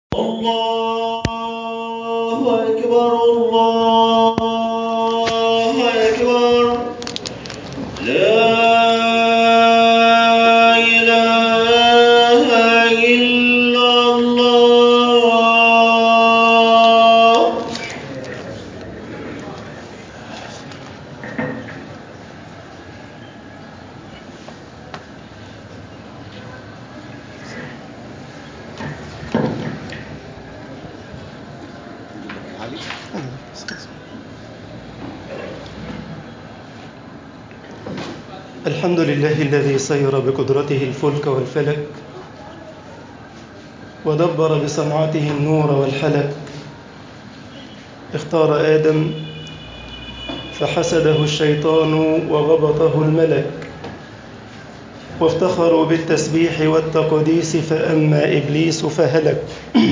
الله أكبر الله أكبر لا إله إلا الله. الحمد لله الذي سير بقدرته الفلك والفلك ودبر بصنعته النور والحلك. اختار آدم فحسده الشيطان وغبطه الملك، وافتخروا بالتسبيح والتقديس فأما إبليس فهلك.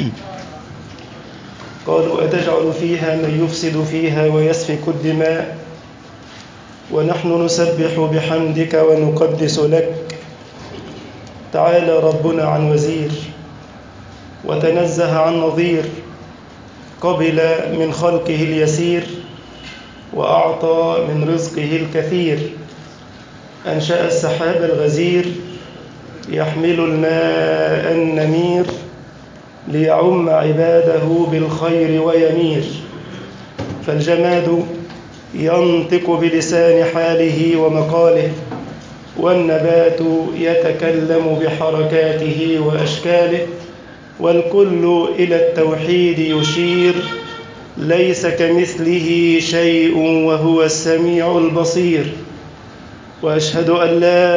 قالوا أتجعل فيها من يفسد فيها ويسفك الدماء ونحن نسبح بحمدك ونقدس لك. تعالى ربنا عن وزير وتنزه عن نظير، قبل من خلقه اليسير وأعطى من رزقه الكثير. أنشأ السحاب الغزير يحمل الماء النمير ليعم عباده بالخير ويمير. فالجماد ينطق بلسان حاله ومقاله، والنبات يتكلم بحركاته وأشكاله، والكل إلى التوحيد يشير. ليس كمثله شيء وهو السميع البصير. وأشهد أن لا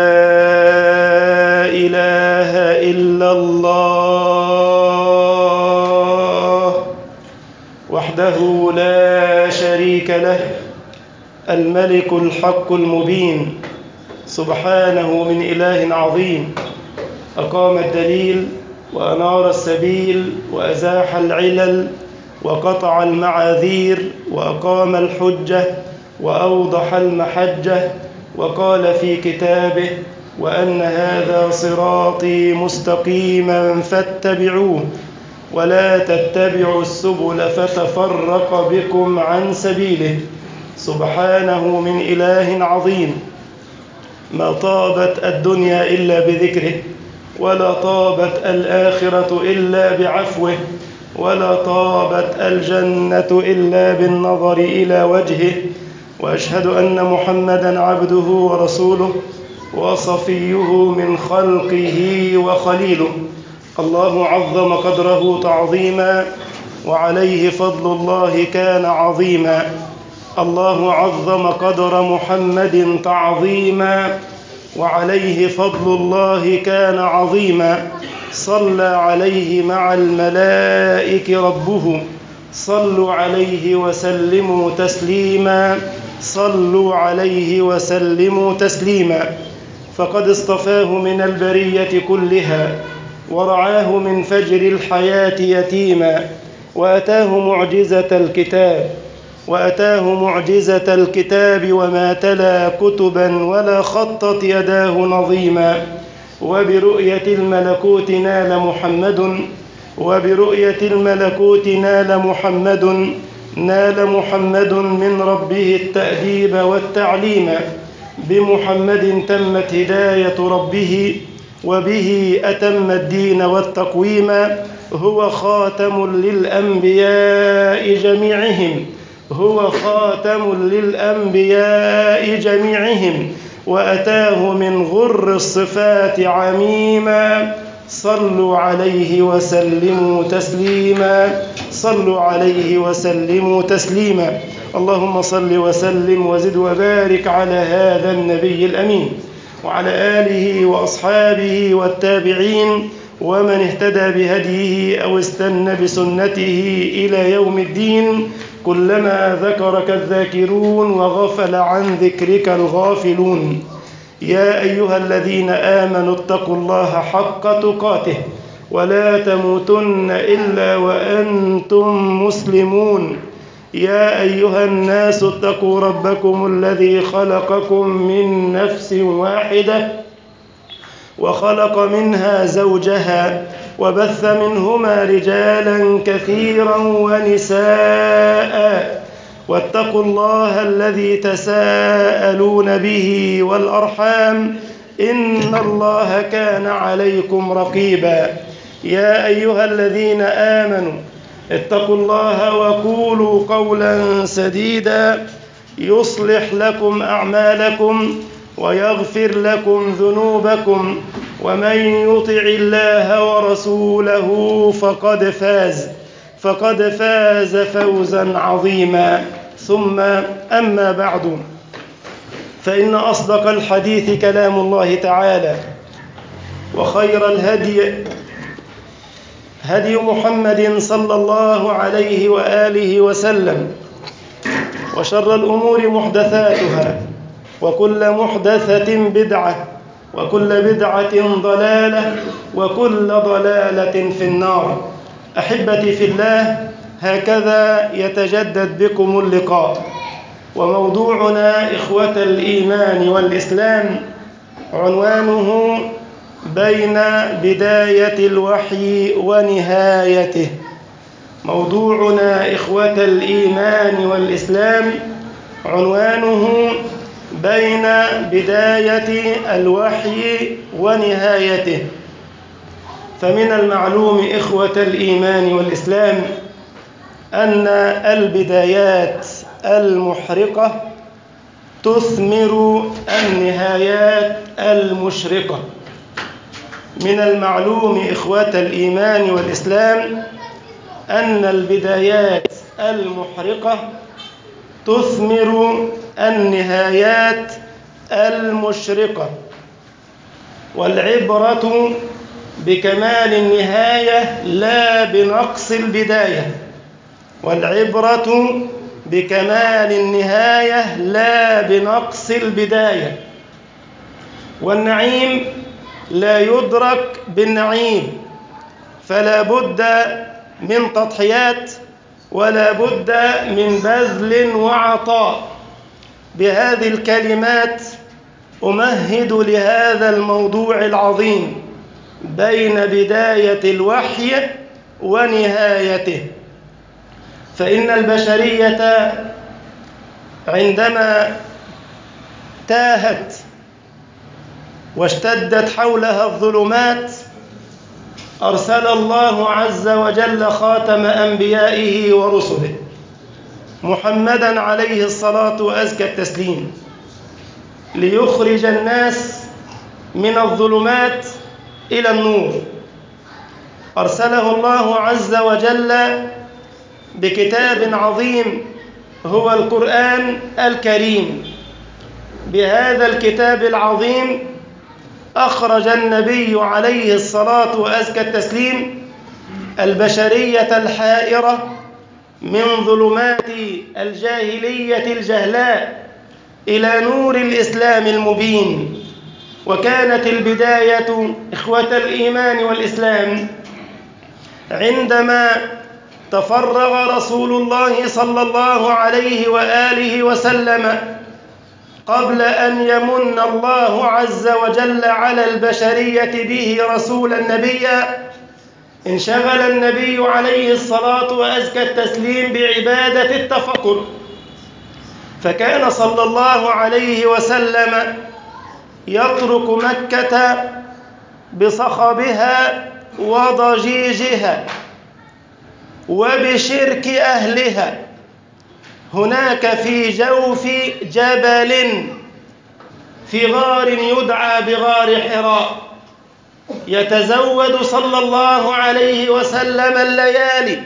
إله إلا الله وحده لا شريك له، الملك الحق المبين، سبحانه من إله عظيم. أقام الدليل وأنار السبيل وأزاح العلل وقطع المعاذير وأقام الحجة وأوضح المحجة، وقال في كتابه: وأن هذا صراطي مستقيما فاتبعوه ولا تتبعوا السبل فتفرق بكم عن سبيله، سبحانه من إله عظيم. ما طابت الدنيا إلا بذكره، ولا طابت الآخرة إلا بعفوه، ولا طابت الجنة إلا بالنظر إلى وجهه. وأشهد أن محمدًا عبده ورسوله وصفيه من خلقه وخليله. الله عظم قدره تعظيما، وعليه فضل الله كان عظيما. الله عظم قدر محمد تعظيما، وعليه فضل الله كان عظيما. صلى عليه مع الملائكة ربه، صلوا عليه وسلموا تسليما، صلوا عليه وسلموا تسليما. فقد اصطفاه من البرية كلها، ورعاه من فجر الحياة يتيما، وأتاه معجزة الكتاب وما تلا كتبا ولا خطت يداه نظيما. وبرؤية الملكوت نال محمد من ربه التأديب والتعليم. بمحمد تمت هداية ربه، وبه أتم الدين والتقويم. هو خاتم للأنبياء جميعهم، وأتاه من غر الصفات عميما. صلوا عليه وسلموا تسليما. اللهم صل وسلم وزد وبارك على هذا النبي الأمين، وعلى آله وأصحابه والتابعين ومن اهتدى بهديه أو استنى بسنته إلى يوم الدين. كلما ذكرك الذاكرون وغفل عن ذكرك الغافلون. يا أيها الذين آمنوا اتقوا الله حق تقاته ولا تموتن إلا وأنتم مسلمون. يا أيها الناس اتقوا ربكم الذي خلقكم من نفس واحدة وخلق منها زوجها وبث منهما رجالا كثيرا ونساء واتقوا الله الذي تساءلون به والأرحام إن الله كان عليكم رقيبا يا أيها الذين آمنوا اتقوا الله وقولوا قولا سديدا يصلح لكم أعمالكم ويغفر لكم ذنوبكم ومن يطع الله ورسوله فقد فاز فوزا عظيما ثم أما بعد فإن أصدق الحديث كلام الله تعالى وخير الهدي هدي محمد صلى الله عليه وآله وسلم وشر الأمور محدثاتها وكل محدثة بدعة وكل بدعة ضلالة وكل ضلالة في النار. أحبتي في الله، هكذا يتجدد بكم اللقاء، وموضوعنا إخوة الإيمان والإسلام عنوانه بين بداية الوحي ونهايته. موضوعنا إخوة الإيمان والإسلام عنوانه بين بداية الوحي ونهايته. فمن المعلوم إخوة الإيمان والإسلام أن البدايات المحرقة تثمر النهايات المشرقة. من المعلوم إخوة الإيمان والإسلام أن البدايات المحرقة تثمر النهايات المشرقة، والعبرة بكمال النهاية لا بنقص البداية. والعبرة بكمال النهاية لا بنقص البداية. والنعيم لا يدرك بالنعيم، فلا بد من تضحيات ولا بد من بذل وعطاء. بهذه الكلمات أمهد لهذا الموضوع العظيم بين بداية الوحي ونهايته. فإن البشرية عندما تاهت واشتدت حولها الظلمات أرسل الله عز وجل خاتم أنبيائه ورسله محمدًا عليه الصلاة وأزكى التسليم ليخرج الناس من الظلمات إلى النور. أرسله الله عز وجل بكتاب عظيم هو القرآن الكريم. بهذا الكتاب العظيم أخرج النبي عليه الصلاة وأزكى التسليم البشرية الحائرة من ظلمات الجاهلية الجهلاء إلى نور الإسلام المبين. وكانت البداية إخوة الإيمان والإسلام عندما تفرغ رسول الله صلى الله عليه وآله وسلم قبل أن يمن الله عز وجل على البشرية به رسولا نبيا. انشغل النبي عليه الصلاة وأزكى التسليم بعبادة التفكر، فكان صلى الله عليه وسلم يترك مكة بصخبها وضجيجها وبشرك أهلها هناك في جوف جبل في غار يدعى بغار حراء، يتزود صلى الله عليه وسلم الليالي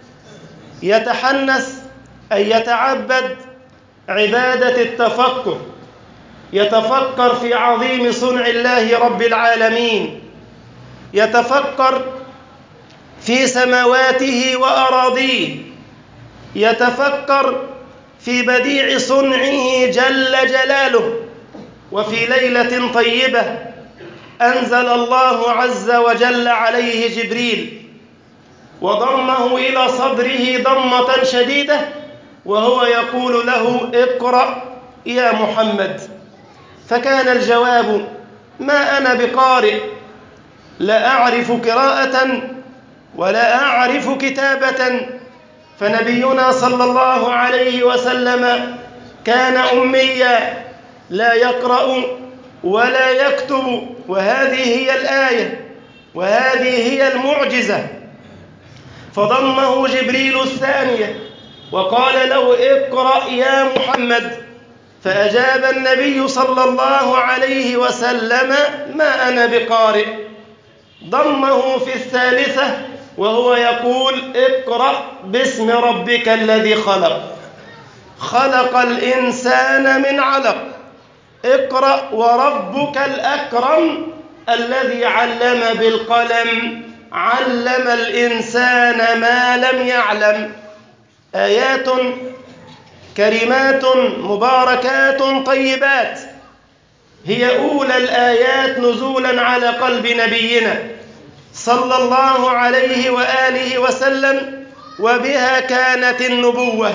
يتحنث أي يتعبد عبادة التفكر، يتفكر في عظيم صنع الله رب العالمين، يتفكر في سماواته وأراضيه، يتفكر في بديع صنعه جل جلاله. وفي ليلة طيبة أنزل الله عز وجل عليه جبريل وضمه إلى صدره ضمة شديدة وهو يقول له: اقرأ يا محمد. فكان الجواب: ما أنا بقارئ، لا أعرف قراءة ولا أعرف كتابة، فنبينا صلى الله عليه وسلم كان أميا لا يقرأ ولا يكتب. وهذه هي الآية وهذه هي المعجزة. فضمه جبريل الثانية وقال له اقرأ يا محمد، فأجاب النبي صلى الله عليه وسلم ما أنا بقارئ. ضمه في الثالثة وهو يقول اقرأ باسم ربك الذي خلق، خلق الإنسان من علق، اقرأ وربك الأكرم الذي علم بالقلم، علم الإنسان ما لم يعلم. آيات كريمات مباركات طيبات، هي أولى الآيات نزولا على قلب نبينا صلى الله عليه وآله وسلم، وبها كانت النبوة.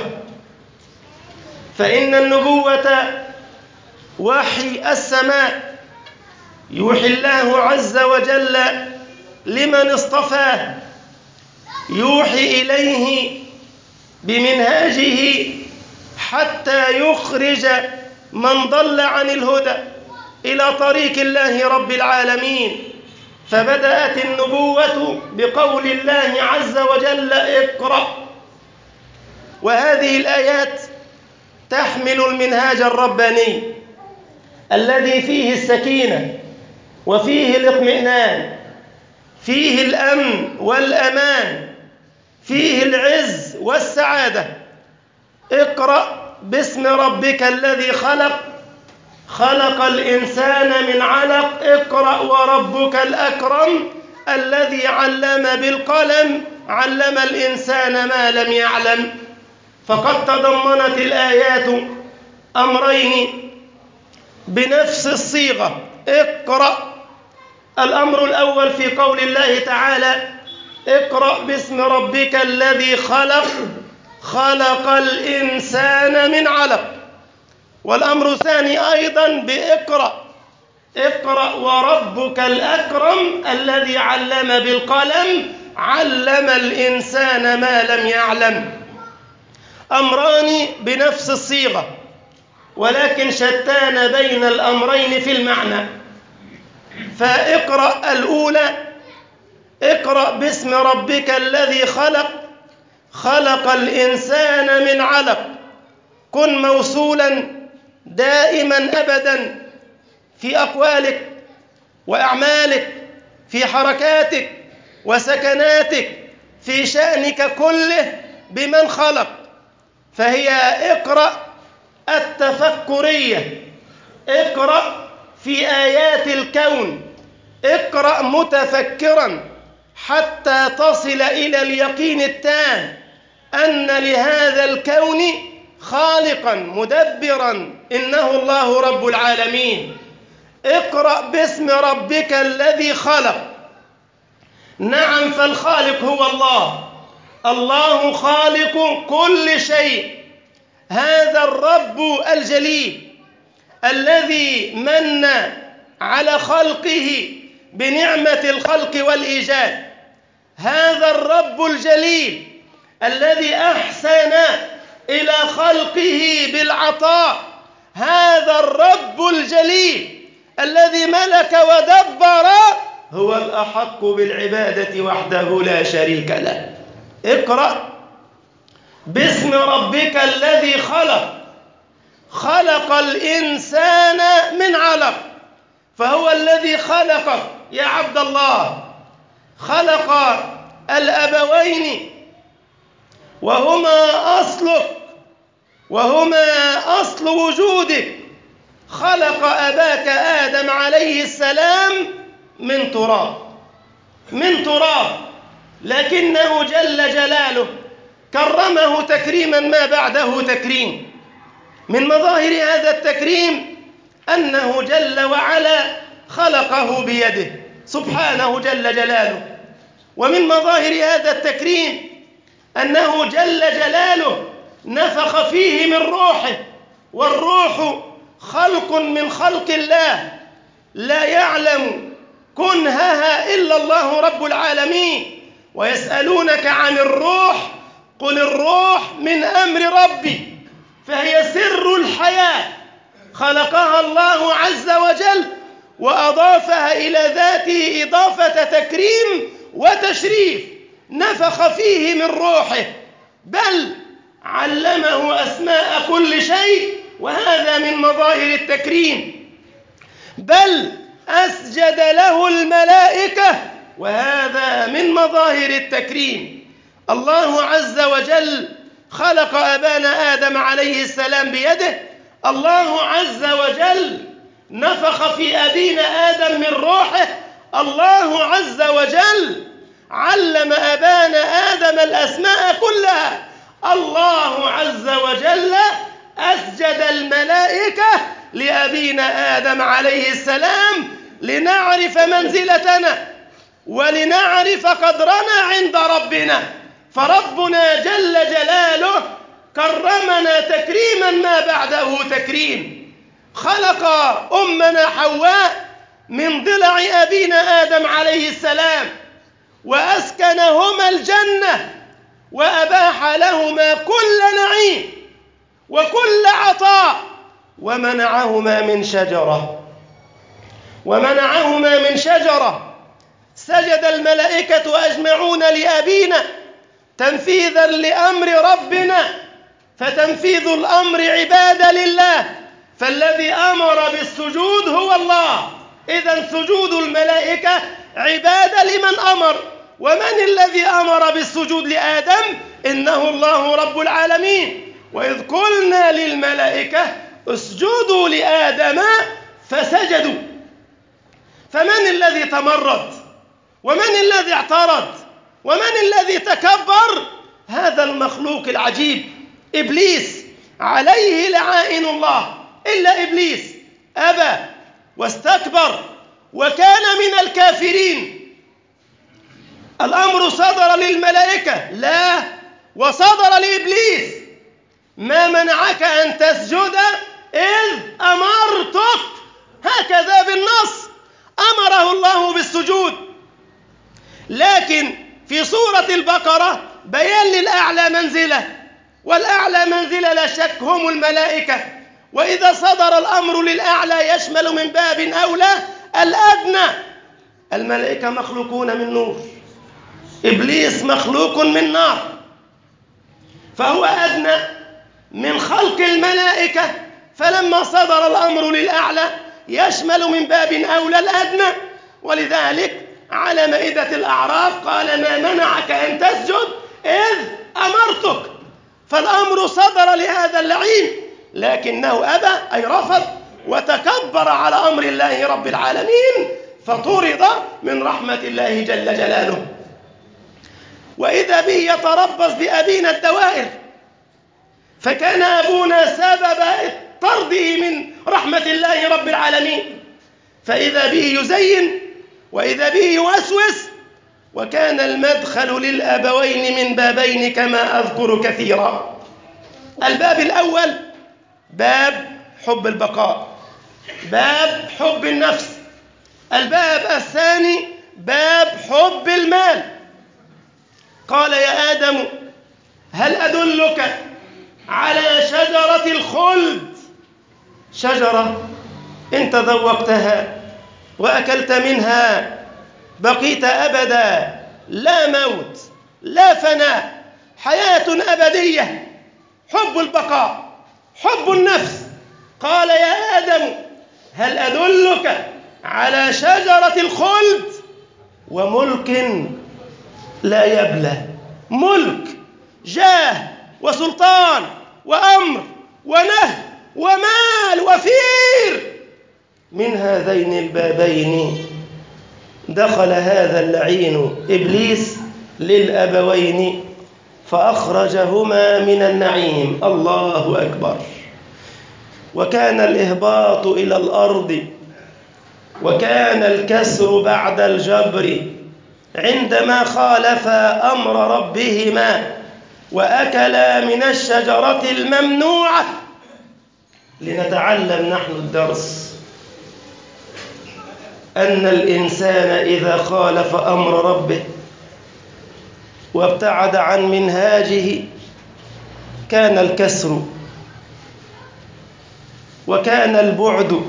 فإن النبوة وحي السماء، يوحي الله عز وجل لمن اصطفاه، يوحي إليه بمنهاجه حتى يخرج من ضل عن الهدى إلى طريق الله رب العالمين. فبدأت النبوة بقول الله عز وجل اقرأ. وهذه الآيات تحمل المنهاج الرباني الذي فيه السكينة وفيه الاطمئنان، فيه الأمن والأمان، فيه العز والسعادة. اقرأ باسم ربك الذي خلق، خلق الإنسان من علق، اقرأ وربك الأكرم الذي علم بالقلم، علم الإنسان ما لم يعلم. فقد تضمنت الآيات أمرين بنفس الصيغة، اقرأ. الأمر الأول في قول الله تعالى اقرأ باسم ربك الذي خلق، خلق الإنسان من علق. والأمر الثاني أيضا بإقرأ، اقرأ وربك الأكرم الذي علم بالقلم، علم الإنسان ما لم يعلم. أمران بنفس الصيغة ولكن شتان بين الأمرين في المعنى. فاقرأ الأولى اقرأ باسم ربك الذي خلق، خلق الإنسان من علق. كن موصولا دائما أبدا في أقوالك وأعمالك، في حركاتك وسكناتك، في شأنك كله بمن خلق. فهي اقرأ التفكرية، اقرأ في آيات الكون، اقرأ متفكرا حتى تصل إلى اليقين التام أن لهذا الكون خالقا مدبرا، إنه الله رب العالمين. اقرأ باسم ربك الذي خلق. نعم، فالخالق هو الله، الله خالق كل شيء. هذا الرب الجليل الذي من على خلقه بنعمة الخلق والإيجاد، هذا الرب الجليل الذي أحسن إلى خلقه بالعطاء، هذا الرب الجليل الذي ملك ودبر، هو الأحق بالعبادة وحده لا شريك له. اقرأ باسم ربك الذي خلق، خلق الإنسان من علق. فهو الذي خلقك يا عبد الله، خلق الأبوين وهما أصلك وهما أصل وجودك. خلق أباك آدم عليه السلام من تراب، لكنه جل جلاله كرمه تكريما ما بعده تكريم. من مظاهر هذا التكريم أنه جل وعلا خلقه بيده سبحانه جل جلاله. ومن مظاهر هذا التكريم أنه جل جلاله نفخ فيه من روحه، والروح خلق من خلق الله لا يعلم كنهها إلا الله رب العالمين. ويسألونك عن الروح قل الروح من أمر ربي، فهي سر الحياة خلقها الله عز وجل وأضافها إلى ذاته إضافة تكريم وتشريف، نفخ فيه من روحه، بل علمه أسماء كل شيء، وهذا من مظاهر التكريم، بل أسجد له الملائكة، وهذا من مظاهر التكريم. الله عز وجل خلق أبانا آدم عليه السلام بيده، الله عز وجل نفخ في أبينا آدم من روحه، الله عز وجل علم أبانا آدم الأسماء كلها، الله عز وجل أسجد الملائكة لأبينا آدم عليه السلام لنعرف منزلتنا ولنعرف قدرنا عند ربنا. فربنا جل جلاله كرمنا تكريما ما بعده تكريم. خلق أمنا حواء من ضلع أبينا آدم عليه السلام وأسكنهما الجنة وأباح لهما كل نعيم وكل عطاء، ومنعهما من شجرة سجد الملائكة أجمعون لأبينا تنفيذا لأمر ربنا، فتنفيذ الأمر عبادة لله، فالذي أمر بالسجود هو الله، إذن سجود الملائكة عبادة لمن أمر. ومن الذي أمر بالسجود لآدم؟ إنه الله رب العالمين. وإذ قلنا للملائكة اسجدوا لآدم فسجدوا. فمن الذي تمرد؟ ومن الذي اعترض؟ ومن الذي تكبر؟ هذا المخلوق العجيب إبليس عليه لعائن الله، إلا إبليس أبى واستكبر وكان من الكافرين. الأمر صدر للملائكة لا، وصدر لإبليس. ما منعك أن تسجد إذ أمرتك؟ هكذا بالنص أمره الله بالسجود. لكن في سورة البقرة بيان للأعلى منزلة، والأعلى منزلة لا شك هم الملائكة. وإذا صدر الأمر للأعلى يشمل من باب أولى الأدنى. الملائكة مخلوقون من نور، إبليس مخلوق من نار، فهو أدنى من خلق الملائكة. فلما صدر الأمر للأعلى يشمل من باب أولى الأدنى. ولذلك على مائدة الأعراف قال ما منعك أن تسجد إذ أمرتك. فالأمر صدر لهذا اللعين لكنه أبى، أي رفض وتكبر على أمر الله رب العالمين، فطرد من رحمة الله جل جلاله. وإذا به يتربص بأبينا الدوائر، فكان أبونا سبب طرده من رحمة الله رب العالمين، فإذا به يزين وإذا به يوسوس. وكان المدخل للأبوين من بابين كما أذكر كثيرا. الباب الأول باب حب البقاء، باب حب النفس. الباب الثاني باب حب المال. قال يا آدم هل أدلك على شجرة الخلد؟ شجرة إن تذوقتها وأكلت منها بقيت أبدا، لا موت لا فناء، حياة أبدية، حب البقاء، حب النفس. قال يا آدم هل أدلك على شجرة الخلد وملك لا يبلى؟ ملك، جاه وسلطان وأمر ونهي ومال وفير. من هذين البابين دخل هذا اللعين إبليس للأبوين فأخرجهما من النعيم. الله أكبر. وكان الإهباط إلى الأرض وكان الكسر بعد الجبر عندما خالفا أمر ربهما وأكلا من الشجرة أن الإنسان إذا خالف أمر ربه وابتعد عن منهاجه كان الكسر وكان البعد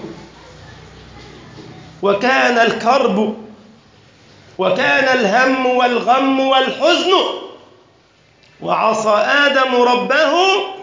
وكان الكرب وكان الهم والغم والحزن، وعصى آدم ربه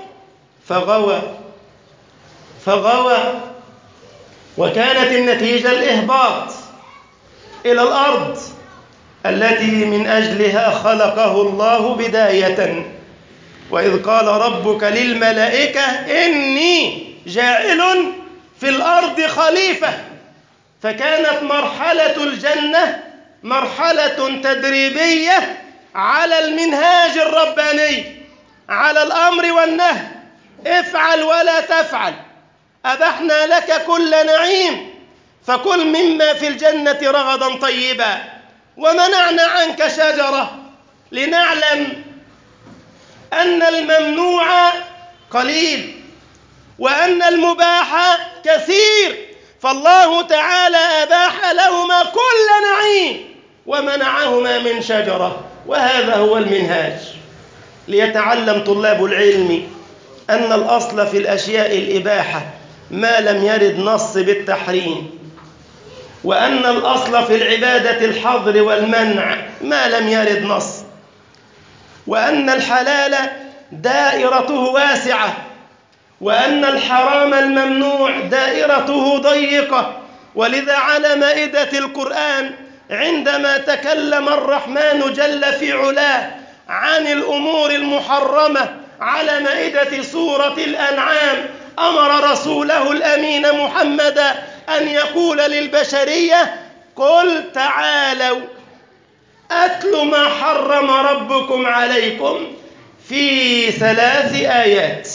فغوى، وكانت النتيجة الإهباط إلى الأرض التي من أجلها خلقه الله بداية. وإذ قال ربك للملائكة إني جاعل في الأرض خليفة، فكانت مرحلة الجنة مرحلة تدريبية على المنهاج الرباني، على الأمر والنهي، افعل ولا تفعل، أبحنا لك كل نعيم فكل مما في الجنة رغدا طيبا، ومنعنا عنك شجرة لنعلم أن الممنوع قليل وأن المباح كثير، فالله تعالى أباح لهما كل نعيم ومنعهما من شجرة. وهذا هو المنهاج، ليتعلم طلاب العلم أن الأصل في الأشياء الإباحة ما لم يرد نص بالتحريم، وأن الأصل في العبادة الحظر والمنع ما لم يرد نص، وأن الحلال دائرته واسعة، وأن الحرام الممنوع دائرته ضيقة. ولذا على مائدة القرآن عندما تكلم الرحمن جل في علاه عن الأمور المحرمة على مائدة سورة الأنعام أمر رسوله الأمين محمدا أن يقول للبشرية: قل تعالوا أتل ما حرم ربكم عليكم في 3 آيات.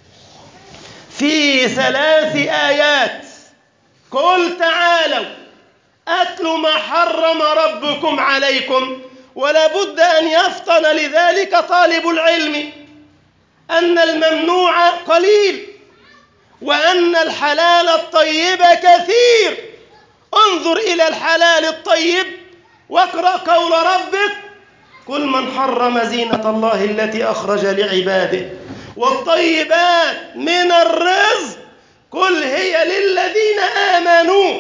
في 3 آيات قل تعالوا أتل ما حرم ربكم عليكم. ولا بد أن يفطن لذلك طالب العلم أن الممنوع قليل وأن الحلال الطيب كثير. انظر إلى الحلال الطيب واقرأ قول ربك: قل من حرم زينة الله التي أخرج لعباده والطيبات من الرزق قل هي للذين آمنوا.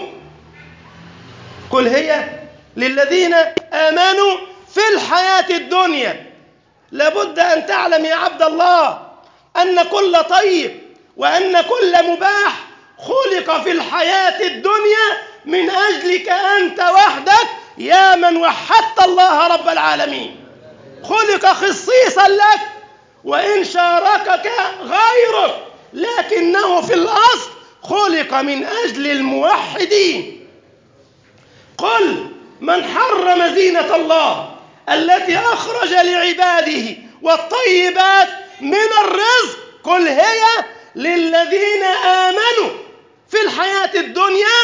قل هي للذين آمنوا في الحياة الدنيا. لابد أن تعلم يا عبد الله أن كل طيب وأن كل مباح خلق في الحياة الدنيا من أجلك أنت وحدك يا من وحدت الله رب العالمين. خلق خصيصا لك وإن شاركك غيرك، لكنه في الأصل خلق من أجل الموحدين. قل من حرم زينة الله التي أخرج لعباده والطيبات من الرزق قل هي للذين آمنوا في الحياة الدنيا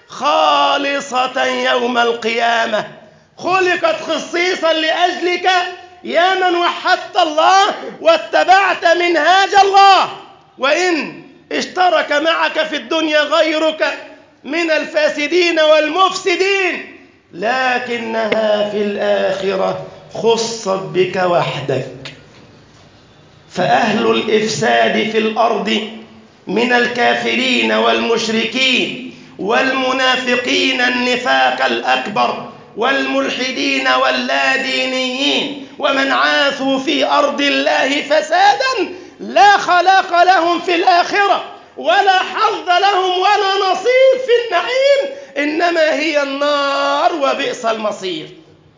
خالصة يوم القيامة. خلقت خصيصا لأجلك يا من وحدت الله واتبعت منهاج الله، وإن اشترك معك في الدنيا غيرك من الفاسدين والمفسدين، لكنها في الآخرة خصت بك وحدك. فأهل الإفساد في الأرض من الكافرين والمشركين والمنافقين النفاق الأكبر والملحدين واللادينيين ومن عاثوا في أرض الله فسادا لا خلاق لهم في الآخرة ولا حظ لهم ولا نصيب في النعيم، إنما هي النار وبئس المصير.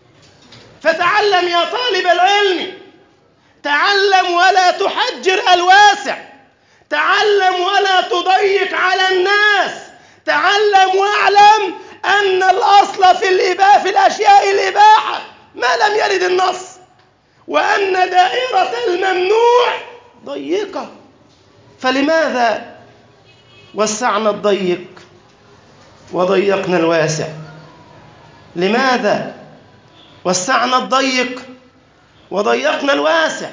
فتعلم يا طالب العلم، تعلم ولا تحجر الواسع، تعلم ولا تضيق على الناس، تعلم واعلم أن الأصل في الأشياء الإباحة ما لم يرد النص، وأن دائرة الممنوع ضيقة. فلماذا وسعنا الضيق وضيقنا الواسع؟ لماذا وسعنا الضيق وضيقنا الواسع؟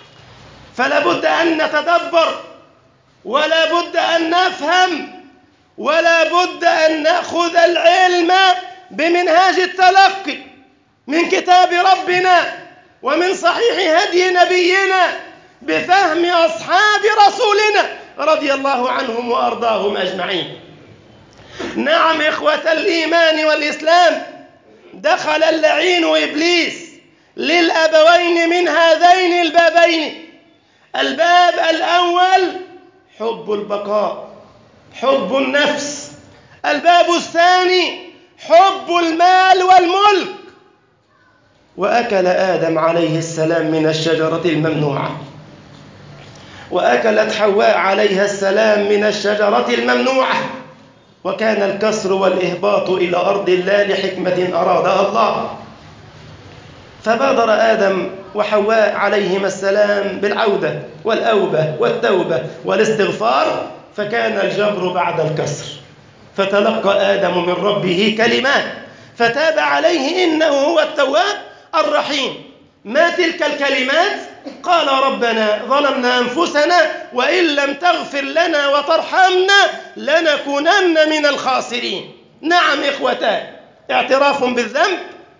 فلا بد أن نتدبر ولا بد أن نفهم ولا بد أن نأخذ العلم بمنهاج التلقي من كتاب ربنا ومن صحيح هدي نبينا بفهم أصحاب رسولنا رضي الله عنهم وأرضاهم أجمعين. نعم إخوة الإيمان والإسلام، دخل اللعين إبليس للأبوين من هذين البابين. الباب الأول حب البقاء، حب النفس. الباب الثاني حب المال والملك. وأكل آدم عليه السلام من الشجرة الممنوعة، وأكلت حواء عليها السلام من الشجرة الممنوعة، وكان الكسر والإهباط إلى أرض الله لحكمة أرادها الله. فبادر آدم وحواء عليهما السلام بالعودة والأوبة والتوبة والاستغفار، فكان الجبر بعد الكسر. فتلقى آدم من ربه كلمات فتاب عليه إنه هو التواب الرحيم. ما تلك الكلمات؟ قال ربنا ظلمنا أنفسنا وإن لم تغفر لنا وترحمنا لنكونن من الخاسرين. نعم إخوتان، اعتراف بالذنب،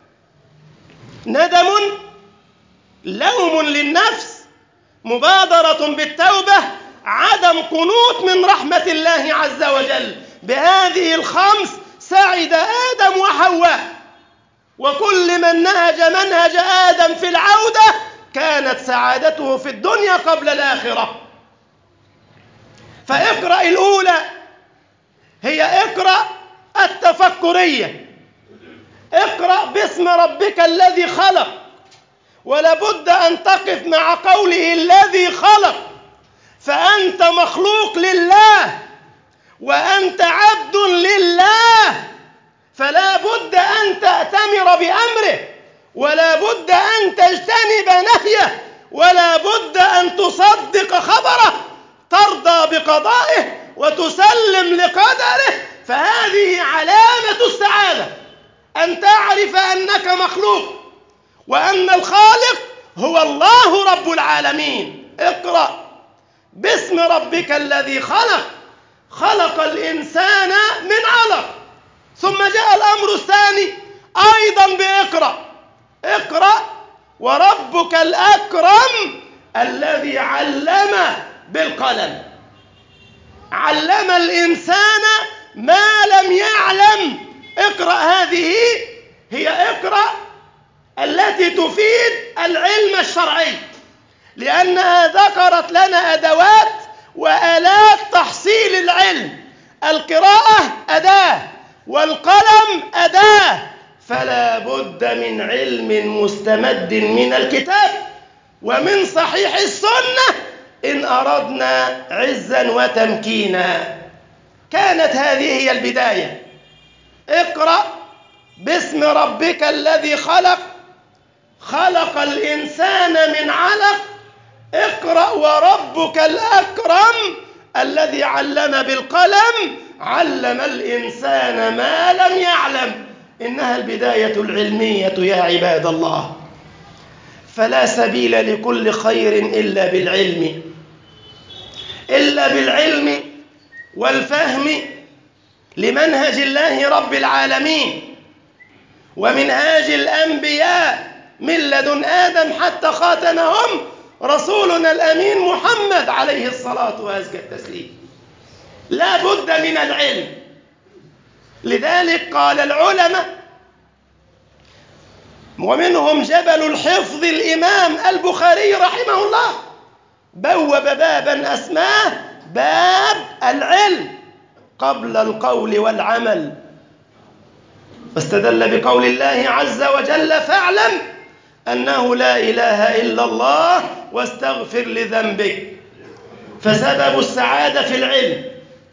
ندم، لوم للنفس، مبادرة بالتوبة، عدم قنوط من رحمة الله عز وجل. بهذه الخمس سعد آدم وحواء، وكل من نهج منهج آدم في العودة كانت سعادته في الدنيا قبل الآخرة. فاقرأ الأولى هي اقرأ التفكرية، اقرأ باسم ربك الذي خلق، ولابد أن تقف مع قوله الذي خلق، فأنت مخلوق لله وأنت عبد لله، فلا بد أن تأتمر بأمره، ولا بد أن تجتنب نهيه، ولا بد أن تصدق خبره، ترضى بقضائه وتسلم لقدره. فهذه علامة السعادة، أن تعرف أنك مخلوق وأن الخالق هو الله رب العالمين. اقرأ باسم ربك الذي خلق، خلق الإنسان من علق. ثم جاء الأمر الثاني أيضا بإقرأ، اقرأ وربك الأكرم الذي علم بالقلم، علم الإنسان ما لم يعلم. اقرأ هذه هي اقرأ التي تفيد العلم الشرعي، لأنها ذكرت لنا أدوات وآلات تحصيل العلم. القراءة أداة والقلم أداة، فلا بد من علم مستمد من الكتاب ومن صحيح السنة إن أردنا عزا وتمكينا. كانت هذه هي البداية. اقرأ باسم ربك الذي خلق، خلق الإنسان من علق. اقرأ وربك الأكرم الذي علم بالقلم، علم الإنسان ما لم يعلم. إنها البداية العلمية يا عباد الله. فلا سبيل لكل خير إلا بالعلم، إلا بالعلم والفهم لمنهج الله رب العالمين ومنهاج الأنبياء من لدن آدم حتى خاتمهم رسولنا الأمين محمد عليه الصلاة وأزكى التسليم. لا بد من العلم. لذلك قال العلماء ومنهم جبل الحفظ الإمام البخاري رحمه الله بوب بابا أسماه باب العلم قبل القول والعمل، واستدل بقول الله عز وجل فاعلم أنه لا إله إلا الله واستغفر لذنبك. فسبب السعادة في العلم،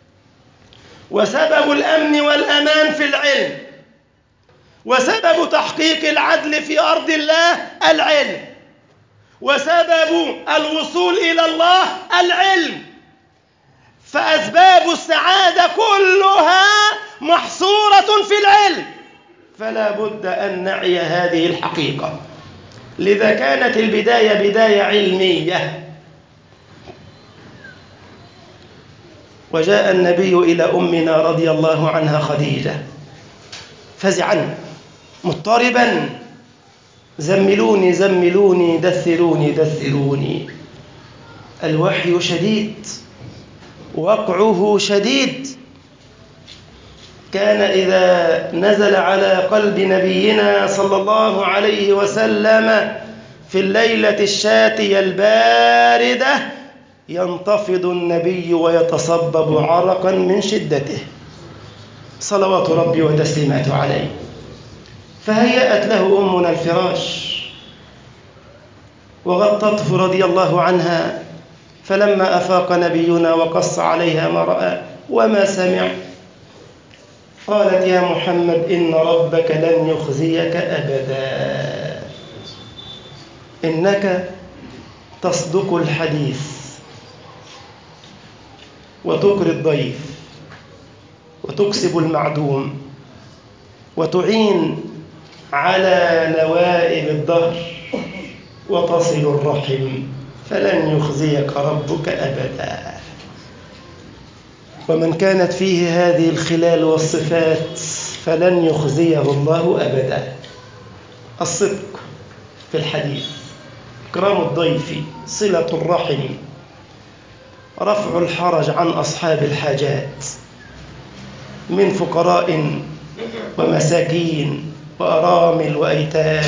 وسبب الأمن والأمان في العلم، وسبب تحقيق العدل في أرض الله العلم، وسبب الوصول إلى الله العلم. فأسباب السعادة كلها محصورة في العلم، فلا بد أن نعي هذه الحقيقة. لذا كانت البداية بداية علمية. وجاء النبي إلى أمنا رضي الله عنها خديجة فزعا مضطربا: زملوني زملوني، دثروني دثروني. الوحي شديد، وقعه شديد. كان إذا نزل على قلب نبينا صلى الله عليه وسلم في الليلة الشاتية الباردة ينتفض النبي ويتصبب عرقا من شدته صلوات ربي وتسليماته عليه. فهيأت له أمنا الفراش وغطته رضي الله عنها، فلما أفاق نبينا وقص عليها ما رأى وما سمع قالت: يا محمد إن ربك لن يخزيك أبدا، إنك تصدق الحديث وتقري الضيف وتكسب المعدوم وتعين على نوائب الدهر وتصل الرحم، فلن يخزيك ربك أبدا. ومن كانت فيه هذه الخلال والصفات فلن يخزيه الله أبدا: الصدق في الحديث، إكرام الضيف، صلة الرحم، رفع الحرج عن أصحاب الحاجات من فقراء ومساكين وأرامل وأيتام،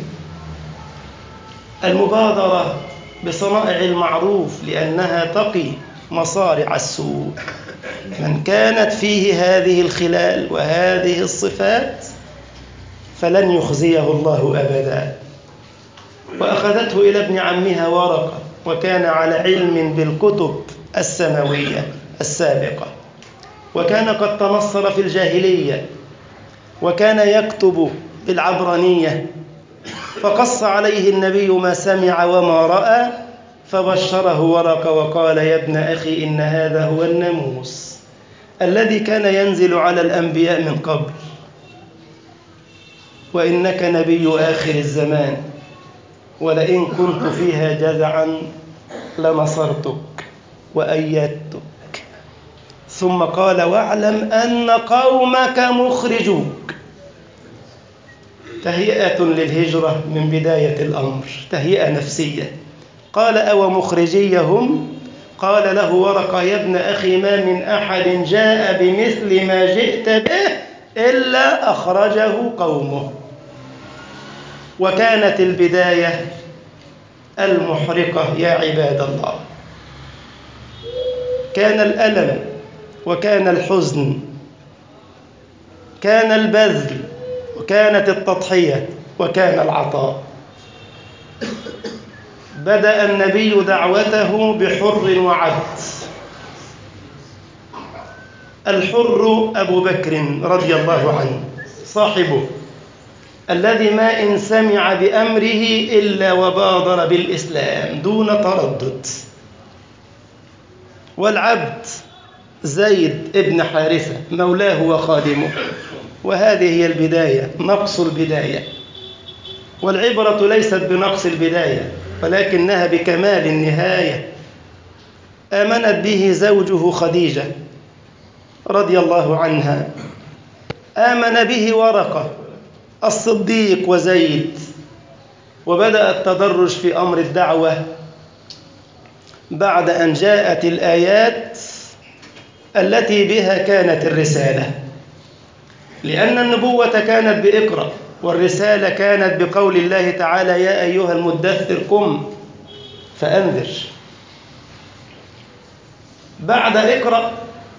المبادرة بصنائع المعروف لأنها تقي مصارع السوء. من كانت فيه هذه الخلال وهذه الصفات فلن يخزيه الله أبدا. وأخذته إلى ابن عمها ورقة، وكان على علم بالكتب السماوية السابقة، وكان قد تنصر في الجاهلية، وكان يكتب بالعبرانية. فقص عليه النبي ما سمع وما رأى، فبشره ورقة وقال: يا ابن أخي إن هذا هو الناموس الذي كان ينزل على الأنبياء من قبل، وإنك نبي آخر الزمان، ولئن كنت فيها جزعا لنصرتك وأيدتك. ثم قال: واعلم أن قومك مخرجوك. تهيئة للهجرة من بداية الأمر، تهيئة نفسية. قال: أو مخرجيهم؟ قال له ورقة: يا ابن أخي ما من أحد جاء بمثل ما جئت به إلا أخرجه قومه. وكانت البداية المحرقة يا عباد الله. كان الألم وكان الحزن، كان البذل وكانت التضحية وكان العطاء. بدأ النبي دعوته بحر وعبد. الحر أبو بكر رضي الله عنه صاحبه الذي ما إن سمع بأمره إلا وبادر بالإسلام دون تردد. والعبد زيد ابن حارثة مولاه وخادمه. وهذه هي البداية، نقص البداية. والعبرة ليست بنقص البداية ولكنها بكمال النهاية. آمنت به زوجه خديجة رضي الله عنها، آمن به ورقة الصديق وزيد. وبدأ التدرج في أمر الدعوة بعد أن جاءت الآيات التي بها كانت الرسالة، لأن النبوة كانت بإقرأ، والرسالة كانت بقول الله تعالى: يا أيها المدثر قم فأنذر. بعد اقرأ،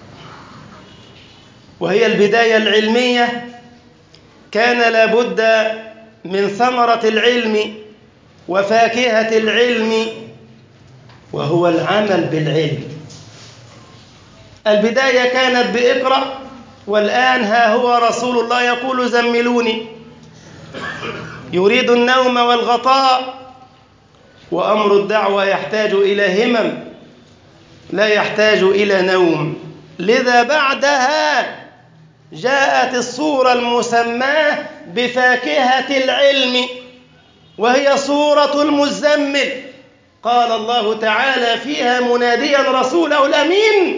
وهي البداية العلمية، كان لابد من ثمرة العلم وفاكهة العلم، وهو العمل بالعلم. البداية كانت بإقرأ، والآن ها هو رسول الله يقول: زملوني، يريد النوم والغطاء. وأمر الدعوة يحتاج إلى همم، لا يحتاج إلى نوم. لذا بعدها جاءت الصورة المسماة بفاكهة العلم، وهي صورة المزمل. قال الله تعالى فيها مناديا رسوله الأمين: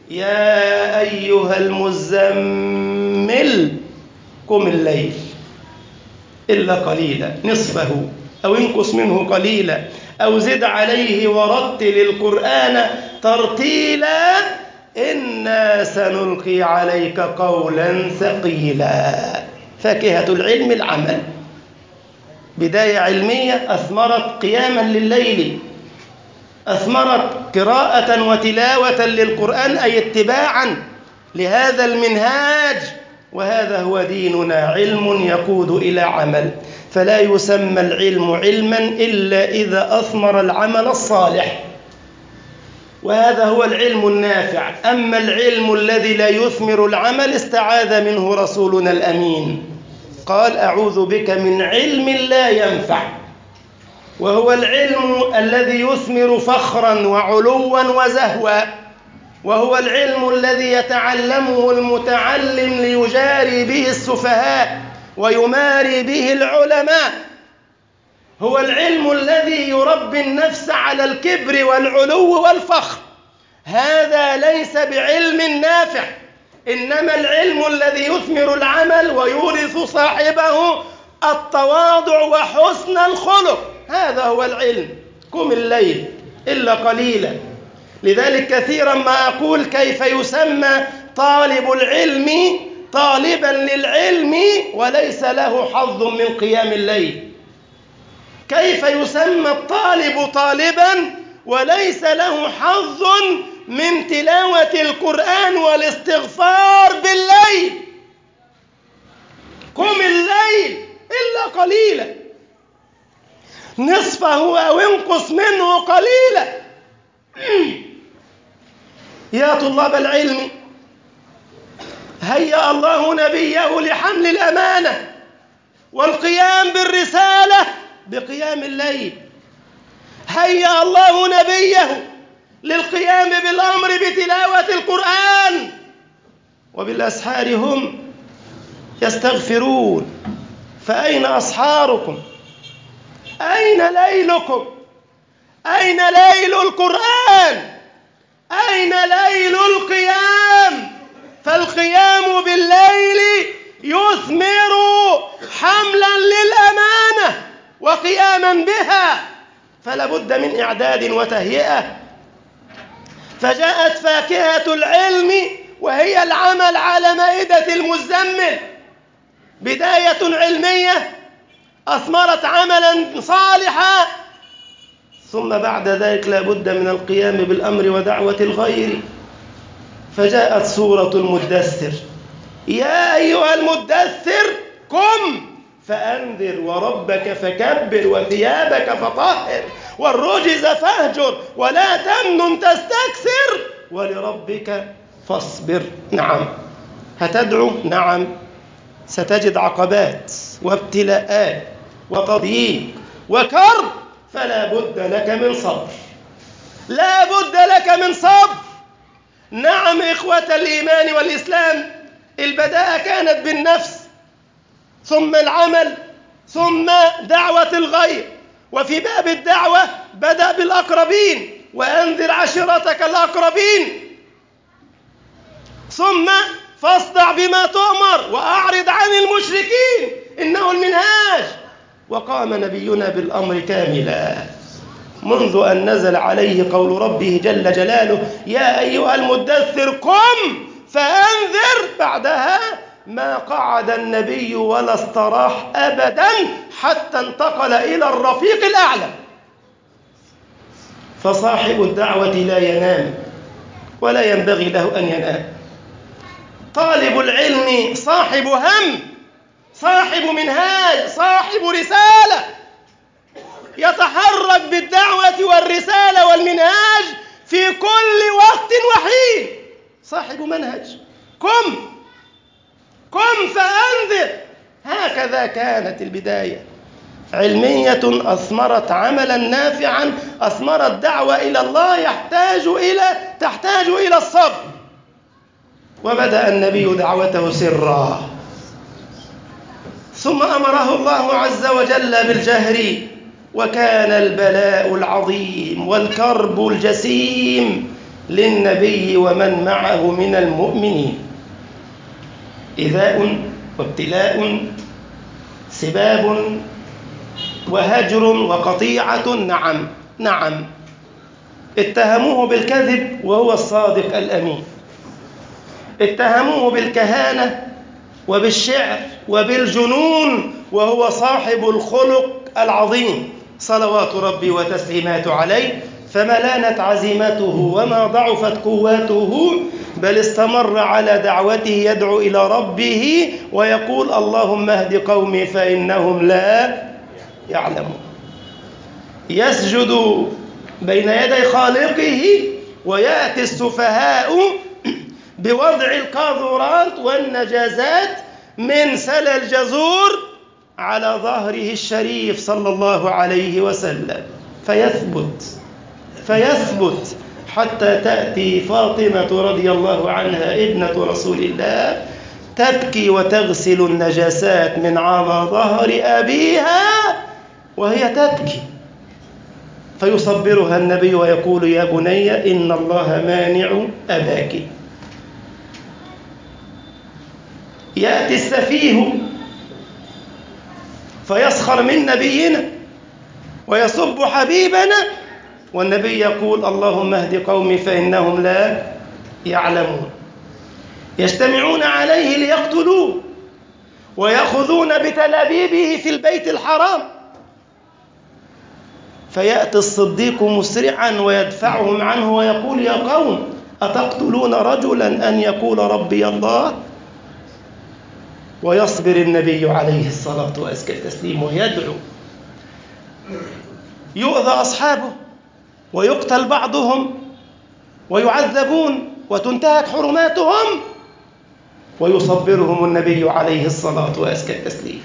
يا أيها المزمل قم الليل إلا قليلا نصفه أو انقص منه قليلا أو زد عليه ورتل القرآن ترتيلا إنا سنلقي عليك قولا ثقيلا. فاكهة العلم العمل، بداية علمية أثمرت قياما لليل، أثمرت قراءة وتلاوة للقرآن، أي اتباعا لهذا المنهاج. وهذا هو ديننا، علم يقود إلى عمل، فلا يسمى العلم علما إلا إذا أثمر العمل الصالح، وهذا هو العلم النافع. أما العلم الذي لا يثمر العمل استعاذ منه رسولنا الأمين، قال أعوذ بك من علم لا ينفع، وهو العلم الذي يثمر فخرا وعلوا وزهوا، وهو العلم الذي يتعلمه المتعلم ليجاري به السفهاء ويماري به العلماء، هو العلم الذي يربي النفس على الكبر والعلو والفخر. هذا ليس بعلم نافع، إنما العلم الذي يثمر العمل ويورث صاحبه التواضع وحسن الخلق، هذا هو العلم. قم الليل إلا قليلا. لذلك كثيرا ما أقول كيف يسمى طالب العلم طالبا للعلم وليس له حظ من قيام الليل؟ كيف يسمى الطالب طالبا وليس له حظ من تلاوة القرآن والاستغفار بالليل؟ قم الليل إلا قليلا نصفه أو انقص منه قليلا. يا طلاب العلم، هيأ الله نبيه لحمل الأمانة والقيام بالرسالة بقيام الليل، هيأ الله نبيه للقيام بالأمر بتلاوة القرآن، وبالأسحار هم يستغفرون. فأين أسحاركم؟ أين ليلكم؟ أين ليل القرآن؟ أين ليل القيام؟ فالقيام بالليل يثمر حملا للأمانة وقياما بها، فلا بد من إعداد وتهيئة. فجاءت فاكهة العلم وهي العمل على مائدة المزمل، بداية علمية أثمرت عملا صالحا، ثم بعد ذلك لا بد من القيام بالأمر ودعوة الغير. فجاءت سورة المدثر، يا أيها المدثر قم فأنذر وربك فكبر وثيابك فطهر والرجز فاهجر ولا تمنن تستكثر ولربك فاصبر. نعم، هتدعو، نعم، ستجد عقبات وابتلاءات وتضييق وكرب، فلا بد لك من صبر، لا بد لك من صبر. نعم إخوة الإيمان والإسلام، البداءة كانت بالنفس، ثم العمل، ثم دعوة الغير. وفي باب الدعوة بدأ بالأقربين، وأنذر عشيرتك الأقربين، ثم فاصدع بما تؤمر وأعرض عن المشركين، إنه المنهاج. وقام نبينا بالأمر كاملا منذ أن نزل عليه قول ربه جل جلاله يا أيها المدثر قم فأنذر. بعدها ما قعد النبي ولا استراح أبدا حتى انتقل إلى الرفيق الأعلى. فصاحب الدعوة لا ينام ولا ينبغي له أن ينام. طالب العلم صاحب هم، صاحب منهاج، صاحب رسالة، يتحرك بالدعوة والرسالة والمنهاج في كل وقت وحين، صاحب منهج. قم فأنذر. هكذا كانت البداية، علمية أثمرت عملا نافعا، أثمرت دعوة إلى الله تحتاج إلى الصبر. وبدأ النبي دعوته سرا، ثم أمره الله عز وجل بالجهر، وكان البلاء العظيم والكرب الجسيم للنبي ومن معه من المؤمنين. إيذاء وابتلاء، سباب وهجر وقطيعة، نعم. اتهموه بالكذب وهو الصادق الأمين، اتهموه بالكهانة وبالشعر وبالجنون وهو صاحب الخلق العظيم صلوات ربي وتسليماته عليه. فما لانت عزيمته وما ضعفت قوته، بل استمر على دعوته يدعو إلى ربه ويقول اللهم اهد قومي فإنهم لا يعلمون. يسجد بين يدي خالقه، ويأتي السفهاء بوضع القاذورات والنجازات من سل الجزور على ظهره الشريف صلى الله عليه وسلم، فيثبت حتى تأتي فاطمة رضي الله عنها ابنة رسول الله تبكي وتغسل النجاسات من على ظهر أبيها وهي تبكي، فيصبرها النبي ويقول يا بني إن الله مانع أباك. يأتي السفيه فيسخر من نبينا ويسب حبيبنا، والنبي يقول اللهم اهد قومي فإنهم لا يعلمون. يجتمعون عليه ليقتلوه ويأخذون بتلابيبه في البيت الحرام، فيأتي الصديق مسرعا ويدفعهم عنه ويقول يا قوم أتقتلون رجلا أن يقول ربي الله؟ ويصبر النبي عليه الصلاة وأزكى التسليم ويدعو. يؤذى أصحابه ويقتل بعضهم ويعذبون وتنتهك حرماتهم، ويصبرهم النبي عليه الصلاة وأزكى التسليم.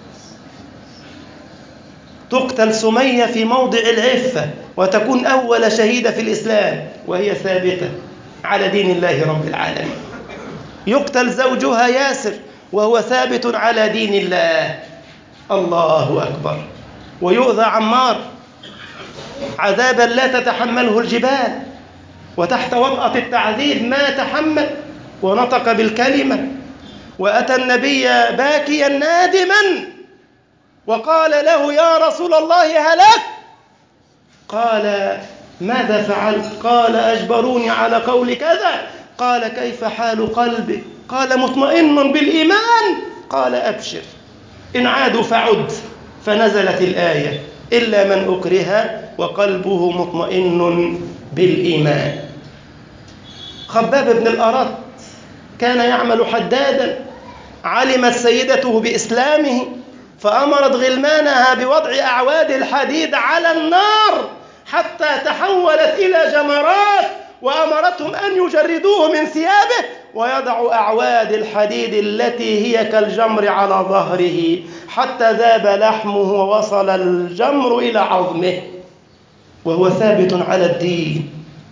تقتل سمية في موضع العفة وتكون أول شهيدة في الإسلام وهي ثابتة على دين الله رب العالمين. يقتل زوجها ياسر وهو ثابت على دين الله. الله أكبر. ويؤذى عمار عذابا لا تتحمله الجبال، وتحت وطأة التعذيب ما تحمل ونطق بالكلمة، وأتى النبي باكيا نادما وقال له يا رسول الله هلك. قال ماذا فعلت؟ قال أجبروني على قول كذا. قال كيف حال قلبك؟ قال مطمئن بالإيمان. قال أبشر إن عادوا فعد. فنزلت الآية إلا من أكره وقلبه مطمئن بالإيمان. خباب بن الأرط كان يعمل حدادا، علمت سيدته بإسلامه فأمرت غلمانها بوضع أعواد الحديد على النار حتى تحولت إلى جمرات، وأمرتهم أن يجردوه من ثيابه ويضعوا أعواد الحديد التي هي كالجمر على ظهره حتى ذاب لحمه ووصل الجمر إلى عظمه وهو ثابت على الدين.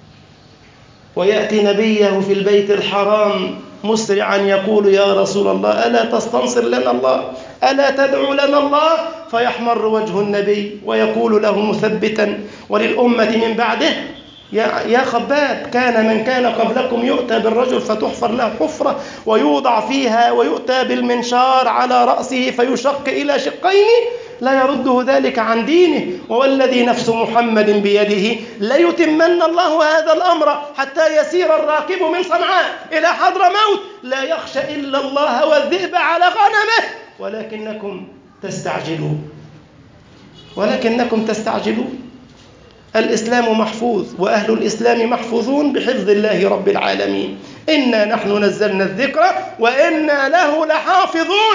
ويأتي نبيه في البيت الحرام مسرعا يقول يا رسول الله ألا تستنصر لنا الله؟ ألا تدعو لنا الله؟ فيحمر وجه النبي ويقول له مثبتا وللأمة من بعده يا خباب كان من كان قبلكم يؤتى بالرجل فتحفر له حفرة ويوضع فيها ويؤتى بالمنشار على رأسه فيشق إلى شقين لا يرده ذلك عن دينه، والذي نفس محمد بيده ليتمن الله هذا الأمر حتى يسير الراكب من صنعاء إلى حضرموت لا يخشى إلا الله والذئب على غنمه ولكنكم تستعجلون. الإسلام محفوظ وأهل الإسلام محفوظون بحفظ الله رب العالمين. إنا نحن نزلنا الذكر وإنا له لحافظون.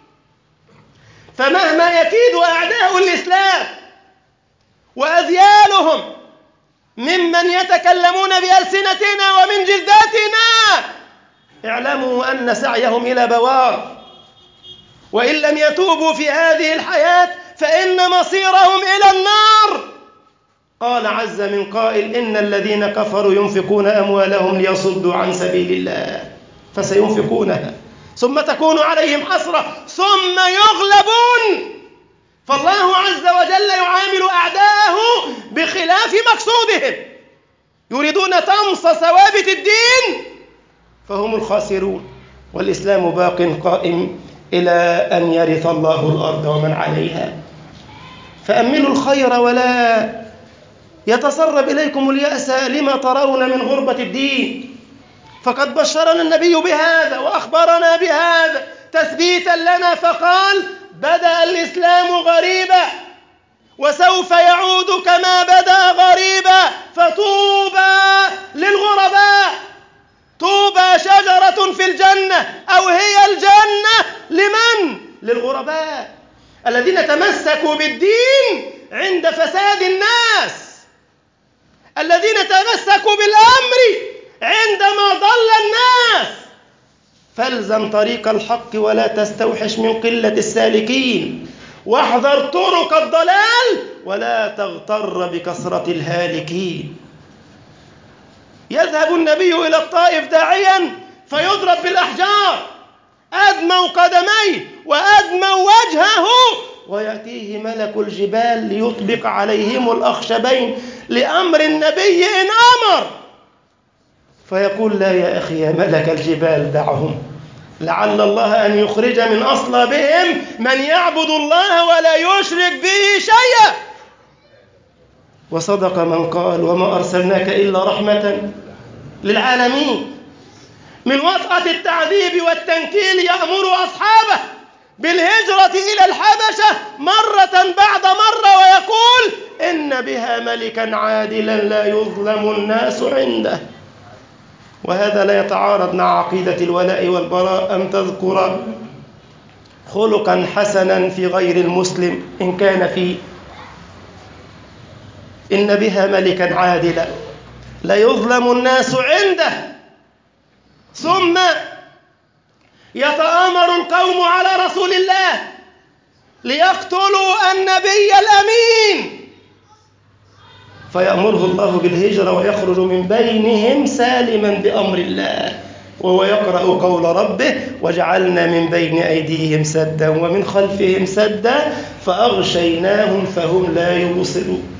فمهما يكيد أعداء الإسلام وأذيالهم ممن يتكلمون بألسنتنا ومن جلداتنا اعلموا أن سعيهم إلى بوار، وإن لم يتوبوا في هذه الحياة فإن مصيرهم إلى النار. قال عز من قائل إن الذين كفروا ينفقون أموالهم ليصدوا عن سبيل الله فسينفقونها ثم تكون عليهم حسرة ثم يغلبون. فالله عز وجل يعامل أعداءه بخلاف مقصودهم. يريدون طمس ثوابت الدين فهم الخاسرون، والإسلام باق قائم إلى أن يرث الله الأرض ومن عليها. فأملوا الخير ولا يتسرب إليكم اليأس لما ترون من غربة الدين، فقد بشرنا النبي بهذا وأخبرنا بهذا تثبيتا لنا، فقال: بدأ الإسلام غريبا وسوف يعود كما بدأ غريبا، فطوبى للغرباء. طوبى شجرة في الجنة، أو هي الجنة لمن؟ للغرباء الذين تمسكوا بالدين عند فساد الناس، الذين تمسكوا بالأمر عندما ضل الناس. فالزم طريق الحق ولا تستوحش من قلة السالكين، واحذر طرق الضلال ولا تغتر بكثرة الهالكين. يذهب النبي إلى الطائف داعيا فيضرب بالأحجار، أدموا قدميه وأدموا وجهه، ويأتيه ملك الجبال ليطبق عليهم الأخشبين لأمر النبي إن أمر، فيقول: لا يا أخي يا ملك الجبال، دعهم، لعل الله أن يخرج من أصلابهم من يعبد الله ولا يشرك به شيئا. وصدق من قال: وما أرسلناك إلا رحمة للعالمين. من وطأة التعذيب والتنكيل يأمر أصحابه بالهجرة إلى الحبشة مرة بعد مرة، ويقول: إن بها ملكا عادلا لا يظلم الناس عنده. وهذا لا يتعارض مع عقيدة الولاء والبراء أن تذكر خلقا حسنا في غير المسلم إن كان فيه. إن بها ملكا عادلا لا يظلم الناس عنده. ثم يتآمر القوم على رسول الله ليقتلوا النبي الأمين، فيأمره الله بالهجرة ويخرج من بينهم سالما بأمر الله، وهو يقرأ قول ربه: وجعلنا من بين أيديهم سدا ومن خلفهم سدا فأغشيناهم فهم لا يبصرون.